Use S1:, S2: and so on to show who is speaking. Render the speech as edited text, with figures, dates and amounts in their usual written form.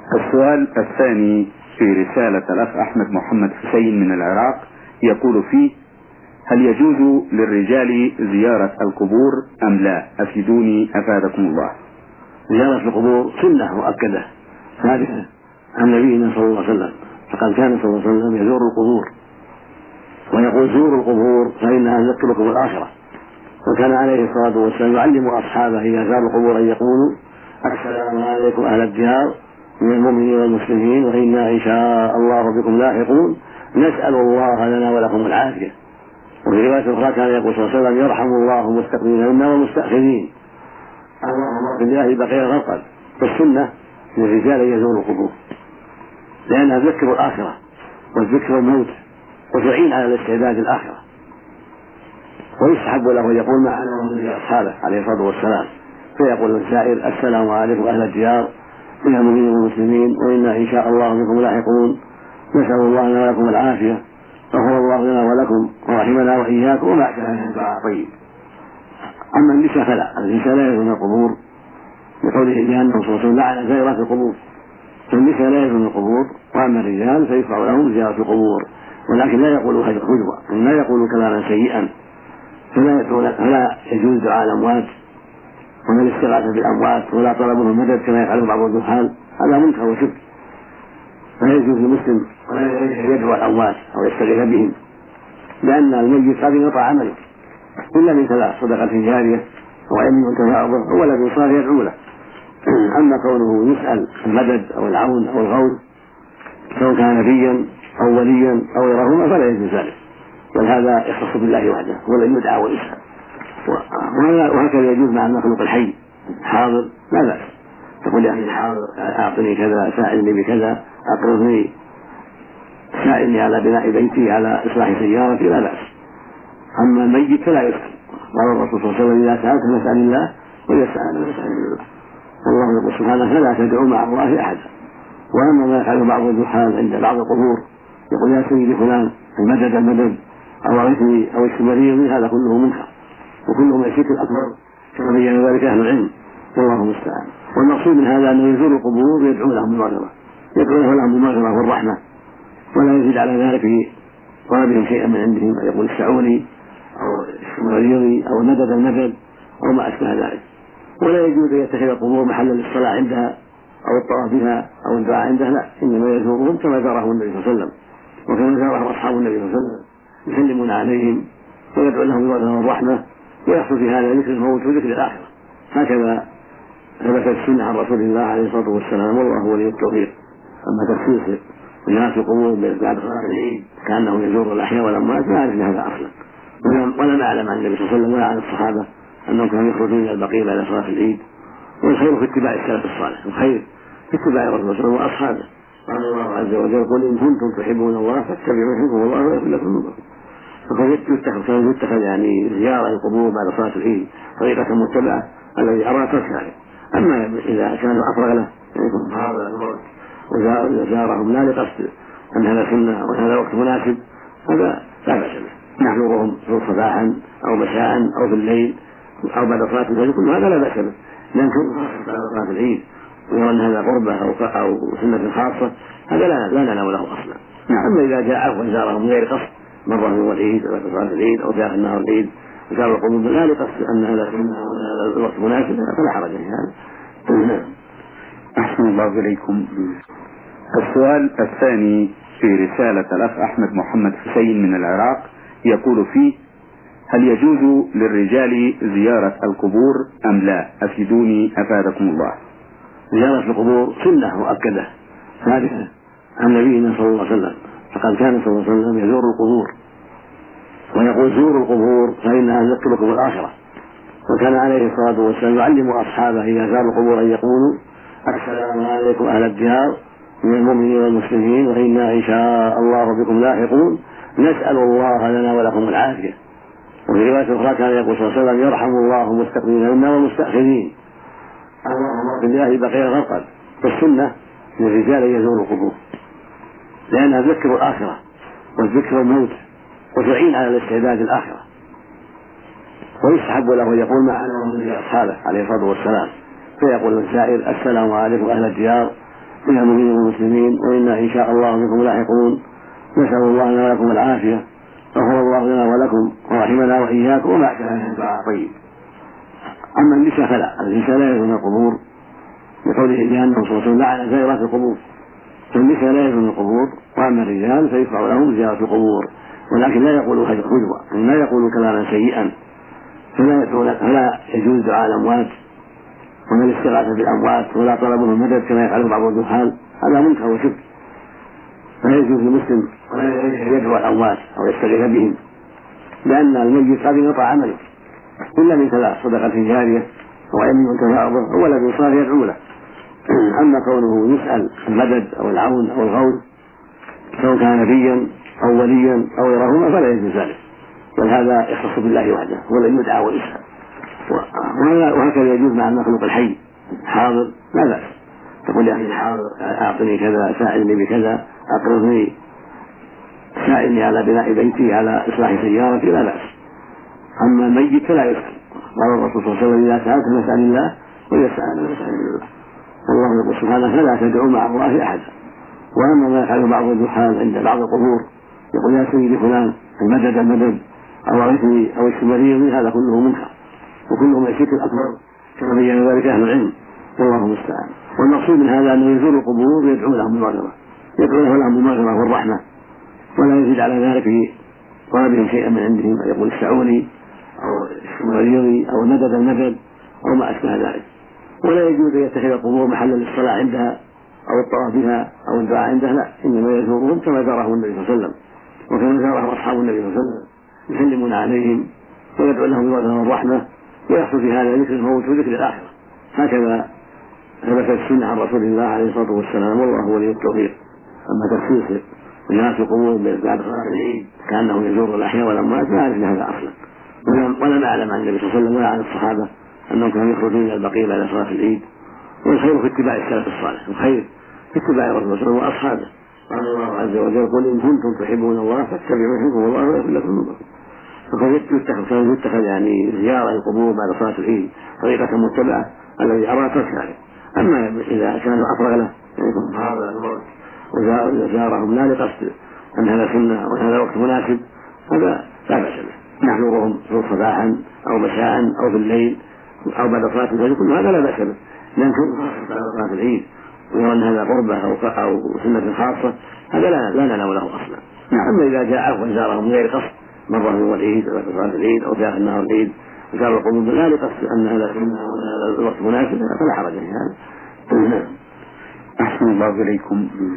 S1: السؤال الثاني في رسالة الأخ أحمد محمد حسين من العراق، يقول فيه: هل يجوز للرجال زيارة القبور أم لا؟ أفيدوني أفادكم الله.
S2: زيارة القبور سنة مؤكدة ثابتة عن نبينا صلى الله عليه وسلم، فقد كان صلى الله عليه وسلم يزور القبور ويقول: زوروا القبور فإنها تذكركم الآخرة. وكان عليه الصلاة والسلام يعلم أصحابه إذا زاروا القبور أن يقولوا: السلام عليكم أهل الديار من المؤمنين والمسلمين وإنا إن شاء الله بكم لاحقون، نسأل الله لنا ولكم العافية. وفي رواية أخرى كان يقول صلى الله عليه وسلم: يرحم الله المستقبلين منا والمستأخرين، اللهم بالله بقي غرقا. فالسنة للرجال أن يزوروا القبور لأنها تذكر الآخرة وتذكر الموت وتعين على الاستعداد الآخرة. ويستحب له أن يقول مع أصحابه عليه الصلاة والسلام، فيقول للسائل: السلام عليكم أهل الديار من المؤمنين والمسلمين وإنا إن شاء الله بكم لاحقون، نسأل الله لنا ولكم العافية، غفر الله لنا ولكم ورحمنا وإياكم وما أشبه من دعاء طيب. أما النساء فلا، النساء لا يزورن القبور بقوله لأنه صلى الله عليه وسلم لعن زائرات القبور، فالنساء لا يزورن القبور، وأما الرجال فيشرع لهم زيارة القبور، ولكن لا يقولوا هجوة، لا يقولوا كلاما سيئا، فلا يجوز دعاء الأموات ولا الاستغاثة بالأموات ولا طلبهم المدد كما يفعله بعض الجهال، هذا منكر وشرك. فلا يجوز للمسلم ولا يدعو الأموات أو يستغيث بهم، لأن الميت قد يقطع عمله إلا من ثلاث: صدقة جارية أو علم ينتفع به أو ولد صالح يدعو له. أما كونه يسأل المدد أو العون أو الغوث سواء كان نبيا أو وليا أو غيرهما فلا يجوز ذلك، بل هذا يختص بالله وحده ولن يدعى ويسأل. وهكذا يجوز مع المخلوق الحي حاضر لا بأس، تقول يا أخي حاضر أعطني كذا، ساعدني بكذا، أقرضني، ساعدني على بناء بيتي، على إصلاح سيارتي، لا بأس. أما الميت فلا يسأل، قال الرسول صلى الله عليه وسلم: إذا سألت فاسأل الله وإذا سألت فاسأل الله. والله يقول سبحانه: فلا تدعوا مع الله أحدا. وأما ما يفعله بعض الجهال عند بعض القبور يقول: يا سيدي فلان المدد أو أغثني أو اشف مريضي، هذا كله منكر وكله من الشرك الأكبر كما بين ذلك أهل العلم، والله المستعان. والمقصود من هذا أنه يزور القبور ويدعو لهم بالمغفرة، يدعو لهم بالمغفرة والرحمة، ولا يزيد على ذلك في طلبهم شيئا من عندهم، يقول: اشفعوني أو اشف مريضي أو المدد أو ما أشبه ذلك. ولا يجوز أن يتخذ القبور محلا للصلاة عندها أو الطواف بها أو الدعاء عندها، لا، إنما يزورهم كما زارهم النبي صلى الله عليه وسلم وكما زارهم أصحاب النبي صلى الله عليه وسلم، يسلمون عليهم ويدعو لهم بالمغفرة والرحمة، ويحصل في هذا ذكر الموت وذكر الآخرة. هكذا ثبتت السنة عن رسول الله عليه الصلاة والسلام، والله ولي التوفيق. أما تخصيص الناس القبور بعد صلاة العيد كأنه يزور الأحياء والأموات ما أعرف هذا أصلا، ولا نعلم عن النبي صلى الله عليه وسلم ولا عن الصحابة أنهم كانوا يخرجون إلى البقيع بعد صلاة العيد. والخير في اتباع السلف الصالح، الخير في اتباع الرسول صلى الله عليه وسلم وأصحابه. قال الله عز وجل: قل إن كنتم تحبون الله فاتبعوا يحبكم الله ويغفر لكم ذنوبكم. فكان يتخذ يعني زيارة القبور بعد صلاة العيد طريقة متبعة الذي أرى تركها. أما إذا كان أفرغ له وزارهم لا لقصد أن هذا سنة وهذا وقت مناسب، هذا لا بأس به. نحضرهم صباحا أو مساء أو في الليل أو بعد صلاة الفجر، كل هذا لا بأس به، لأن بعد صلاة العيد ويرى أن هذا قربة أو سنة خاصة، هذا لا نعلم له أصلا. أما إذا جاء وزارهم من غير قصد، مرة من العيد أو بعد صلاة العيد أو في آخر نهار العيد وزار القبور لا لقصد أن هذا الوقت مناسب، فلا حرج في هذا.
S1: أحسن الله إليكم. السؤال الثاني في رسالة الأخ أحمد محمد حسين من العراق، يقول فيه: هل يجوز للرجال زيارة القبور أم لا؟ أفيدوني أفادكم الله.
S2: زيارة القبور سنة مؤكدة ثابتة عن نبينا صلى الله عليه وسلم، فقد كان صلى الله عليه وسلم يزور القبور ويقول: زوروا القبور فإنها تذكركم الآخرة. وكان عليه الصلاة والسلام يعلم أصحابه إذا زاروا القبور أن يقولوا: السلام عليكم أهل الديار من المؤمنين والمسلمين وإنا إن شاء الله بكم لاحقون، نسأل الله لنا ولكم العافية. وفي رواية أخرى كان يقول صلى الله عليه وسلم: يرحم الله المستقبلين منا والمستأخرين، اللهم بالله بقي غرقا. فالسنة للرجال أن يزوروا القبور لأنها تذكر الآخرة وتذكر الموت وتعين على الاستعداد الآخرة. ويستحب له أن يقول مع أصحابه عليه الصلاة والسلام، فيقول للسائل: السلام عليكم أهل الديار من المؤمنين والمسلمين، وإنا إن شاء الله بكم لاحقون. نسأل الله لنا ولكم العافية، غفر الله لنا ولكم ورحمنا وإياكم وما أحسن الدعاء طيب. أما النساء فلا، النساء لا يزورن القبور بقوله لأنه صلى الله عليه وسلم لعن زائرات القبور، فالنساء لا يزورن القبور، وأما الرجال فيشرع لهم زيارة القبور، ولكن لا يقولوا هجوة، لا يقولوا كلاما سيئا، فلا يجوز دعاء الأموات ولا الاستغاثة بالأموات ولا طلبهم المدد كما يفعل بعض الجهال، هذا منكر وشرك. فلا يجوز للمسلم ولا يدعو الأموات أو يستغيث بهم، لأن الميت قد انقطع عمله إلا من ثلاث: صدقة جارية أو علم ينتفع به أو ولد صالح يدعو له. أما كونه يسأل المدد أو العون أو الغوث سواء كان نبيا أو وليا أو غيرهما فلا يجوز ذلك، بل هذا يختص بالله وحده ولا يدعى ويسأل. وهكذا يجوز مع المخلوق الحي حاضر لا بأس، تقول يا أخي حاضر أعطني كذا، ساعدني بكذا، أقرضني، ساعدني على بناء بيتي، على إصلاح سيارتي، لا بأس. أما الميت فلا يسأل، قال الرسول صلى الله عليه وسلم: إذا سألت فاسأل الله وإذا سألت فاسأل الله. والله يقول سبحانه: فلا تدعوا مع الله أحدا. وأما ما يفعله بعض الجهال عند بعض القبور يقول: يا سيدي فلان المدد أو أغثني أو استمريني، هذا كله منكر وكله من الشرك الأكبر كما بين ذلك أهل العلم، والله المستعان. والمقصود من هذا أنه يزور القبور ويدعو لهم بالمغفرة، يدعو لهم بالمغفرة والرحمة، ولا يزيد على ذلك في طلبهم شيئا من عندهم، يقول: اشفعوني أو استمريني أو المدد أو ما أشبه ذلك. ولا يجوز أن يتخذ القبور محلا للصلاة عندها أو الطواف بها أو الدعاء عندها، لا، إنما يزورهم كما زارهم النبي صلى الله عليه وسلم وكما زارهم أصحاب النبي صلى الله عليه وسلم، يسلمون عليهم ويدعو لهم بالمغفرة والرحمة، ويحصل في هذا ذكر الموت وذكر الآخرة. هكذا ثبت السنة عن رسول الله عليه الصلاة والسلام، والله ولي التوفيق. أما تخصيص زيارة القبور بعد صلاة العيد كأنه يزور الأحياء والأموات ما أعرف هذا أصلا، ولا نعلم عن النبي صلى الله عليه وسلم ولا عن الصحابة أنهم كانوا يخرجون إلى البقيع بعد صلاة العيد. والخير في اتباع السلف الصالح، الخير في اتباع الرسول صلى الله عليه وسلم وأصحابه. قال الله عز وجل: قل إن كنتم تحبون الله فاتبعوا يحبكم الله ويغفر لكم ذنوبكم. فقد يتخذ يعني زيارة القبور بعد صلاة العيد طريقة متبعة، الذي أرى ترك ذلك. أما إذا كان أفرغ له يكون هذا الموت وزارهم لا لقصد أن هذا سنة وهذا وقت مناسب، هذا لا بأس به. نحضرهم صباحا أو مساء أو في الليل أو بعد صلاة الفجر، كل هذا لا بأس به، لأن بعد صلاة العيد ويرى أن هذا قربة أو سنة خاصة، هذا لا ننام له أصلا. أما إذا جاء وزارهم من غير قصد، مرة من العيد أو صلاة العيد أو جاء النهار العيد وزار القبور لا لقصد أن هذا سنة وهذا الوقت مناسب، فلا حرج في هذا.
S1: أحسن الله إليكم.